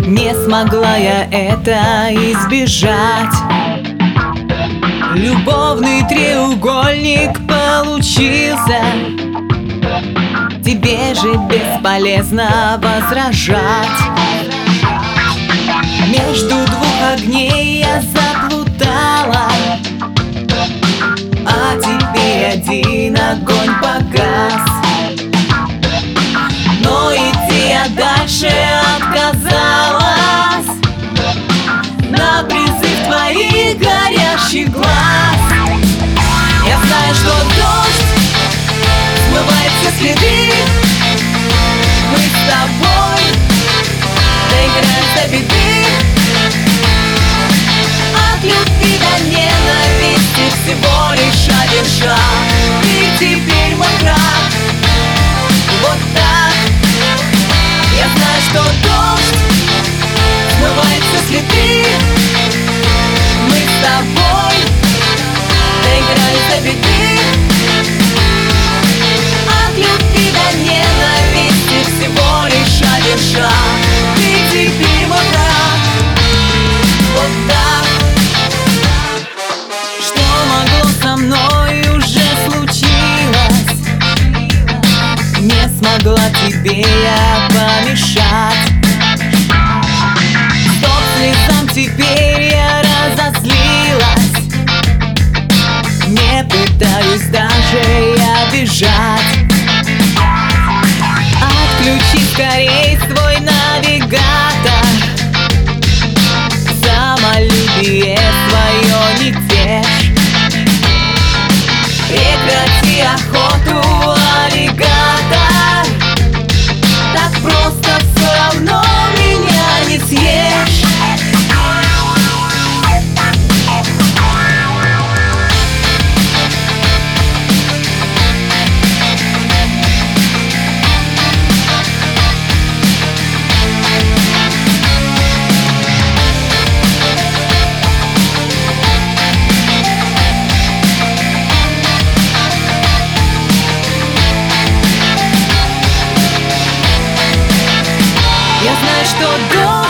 Не смогла я это избежать. Любовный треугольник получился. Тебе же бесполезно возражать. Между двух огней я заплутала, а теперь один огонь погас. Но идти я дальше отказалась на призыв твоих горящих глаз. Я знаю, что дождь смывает все следы. Мы с тобой доиграем до беды. От любви до ненависти всего лишь один шаг. Ты теперь мой враг. Вот так. Я знаю, что дождь смывает все следы. Мы с тобой доигрались до беды. От любви до ненависти всего лишь один шаг. Ты теперь мой враг. Вот так. Что могло со мной уже случилось? Не смогла тебе я помешать. Стоп слезам, теперь я разозлилась. Не пытаюсь даже я бежать. Отключи скорей свой навигатор. Самолюбие свое не тешь. Прекрати охоту, аллигатор. Так просто все равно меня не съешь. Я знаю, что